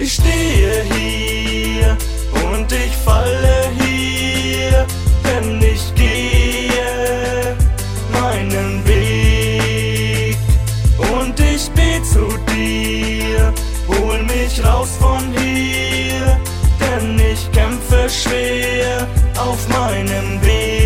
Ich stehe hier und ich falle hier, denn ich gehe meinen Weg. Und ich bete zu dir, hol mich raus von hier, denn ich kämpfe schwer auf meinem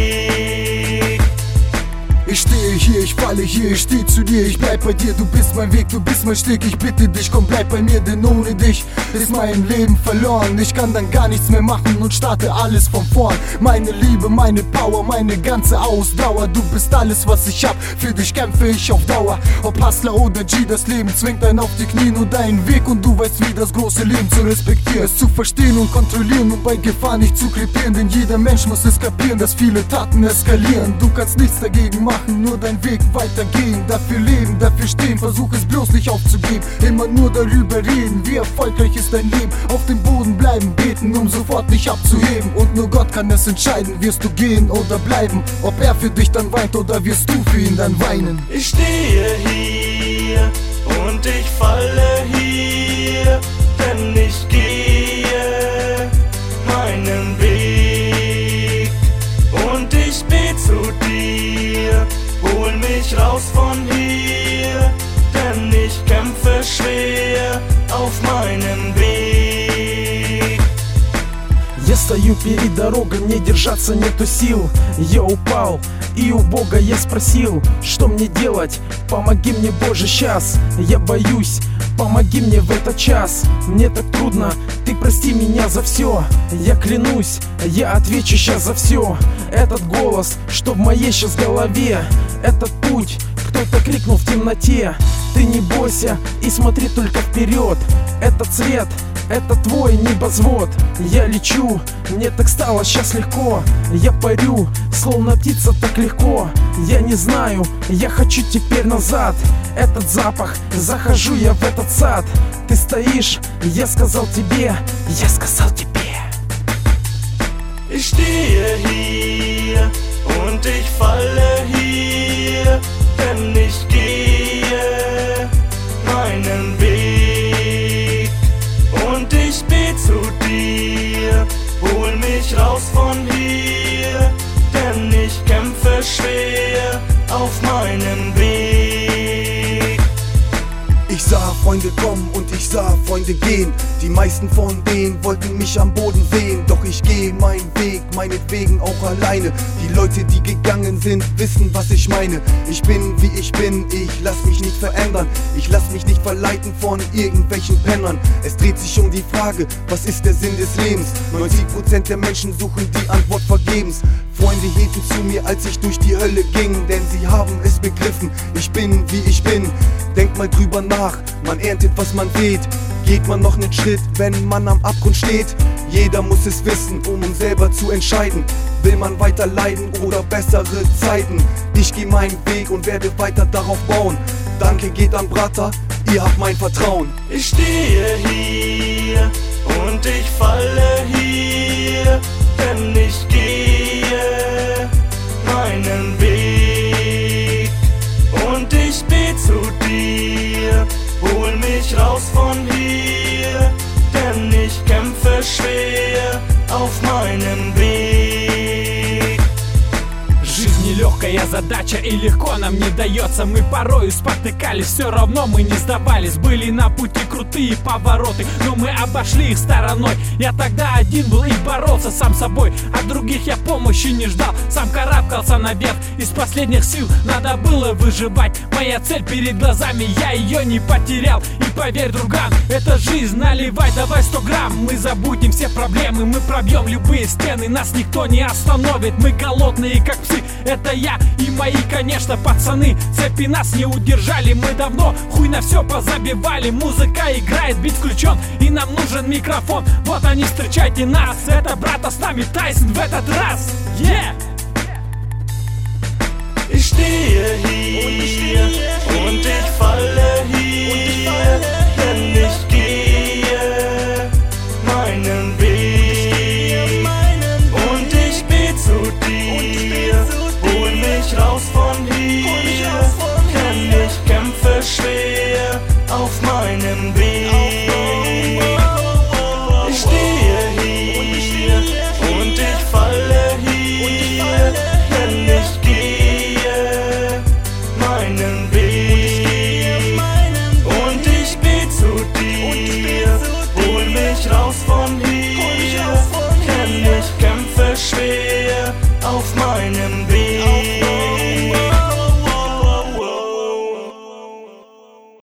Weg. Ich stehe hier, ich falle hier, ich steh zu dir, ich bleib bei dir, du bist mein Weg, du bist mein Steg, ich bitte dich, komm bleib bei mir, denn ohne dich ist mein Leben verloren. Ich kann dann gar nichts mehr machen und starte alles von vorn. Meine Liebe, meine Power, meine ganze Ausdauer, du bist alles, was ich hab, für dich kämpfe ich auf Dauer. Ob Hustler oder G, das Leben zwingt einen auf die Knie, nur deinen Weg und du weißt, wie das große Leben zu respektieren, es zu verstehen und kontrollieren und bei Gefahr nicht zu krepieren, denn jeder Mensch muss es kapieren, dass viele Taten eskalieren. Du kannst nichts dagegen machen, nur deinen Weg weitergehen, dafür leben, dafür stehen, versuch es bloß nicht aufzugeben, immer nur darüber reden, wie erfolgreich ist dein Leben, auf dem Boden bleiben, beten, um sofort nicht abzuheben, und nur Gott kann es entscheiden, wirst du gehen oder bleiben, ob er für dich dann weint oder wirst du für ihn dann weinen. Ich stehe hier und ich falle hier, denn ich gehe meinen Weg. Und ich bete zu dir, hol mich raus von hier, denn ich kämpfe schwer auf meinem Weg. Я стою перед дорогой, мне держаться нету сил. Я упал, и у Бога я спросил, что мне делать? Помоги мне, Боже, сейчас. Я боюсь, помоги мне в этот час. Мне так трудно, ты прости меня за все. Я клянусь, я отвечу сейчас за все. Этот голос, что в моей сейчас голове, этот путь, кто-то крикнул в темноте. Ты не бойся и смотри только вперед. Этот свет, это твой небосвод. Я лечу, мне так стало сейчас легко. Я парю, словно птица, так легко. Я не знаю, я хочу теперь назад. Этот запах, захожу я в этот сад. Ты стоишь, я сказал тебе, я сказал тебе. Ich stehe hier und ich falle hier, denn ich gehe meinen Weg. Und ich bete zu dir, hol mich raus von hier, denn ich kämpfe schwer auf meinem Weg. Ich sah Freunde kommen und ich sah Freunde gehen. Die meisten von denen wollten mich am Boden sehen. Doch ich gehe meinen Weg, meinetwegen auch alleine. Die Leute, die gegangen sind, wissen, was ich meine. Ich bin, wie ich bin, ich lass mich nicht verändern. Ich lass mich nicht verleiten von irgendwelchen Pennern. Es dreht sich um die Frage, was ist der Sinn des Lebens? 90% der Menschen suchen die Antwort vergebens. Freunde hielten zu mir, als ich durch die Hölle ging, denn sie haben es begriffen, ich bin, wie ich bin. Denk mal drüber nach, man erntet, was man weht. Geht man noch einen Schritt, wenn man am Abgrund steht? Jeder muss es wissen, um selber zu entscheiden. Will man weiter leiden oder bessere Zeiten? Ich geh meinen Weg und werde weiter darauf bauen. Danke geht an Brata, ihr habt mein Vertrauen. Ich stehe hier und ich falle hier, denn ich gehe meinen Weg. Und ich bete zu dir, hol mich raus von hier, denn ich kämpfe schwer auf meinem Weg. Жизнь нелегкая задача и легко нам не дается. Мы порою спотыкались, все равно мы не сдавались. Были на пути крутые повороты, но мы обошли их стороной. Я тогда один был и боролся сам собой, от других я помощи не ждал. Сам карабкался наверх, из последних сил надо было выживать. Моя цель перед глазами, я ее не потерял. И поверь, друган, это жизнь, наливай давай 100 грамм. Мы забудем все проблемы, мы пробьем любые стены. Нас никто не остановит, мы голодные как псы. Это я и мои, конечно, пацаны. Цепи нас не удержали, мы давно хуй на все позабивали. Музыка играет, бит включен, и нам нужен микрофон. Вот они, встречайте нас, это брата с нами Тайсон в этот раз. Ich stehe hier und ich falle hier, denn ich gehe meinen Weg. Und ich bete zu dir, hol mich raus von hier, denn ich kämpfe schwer auf meinem Weg.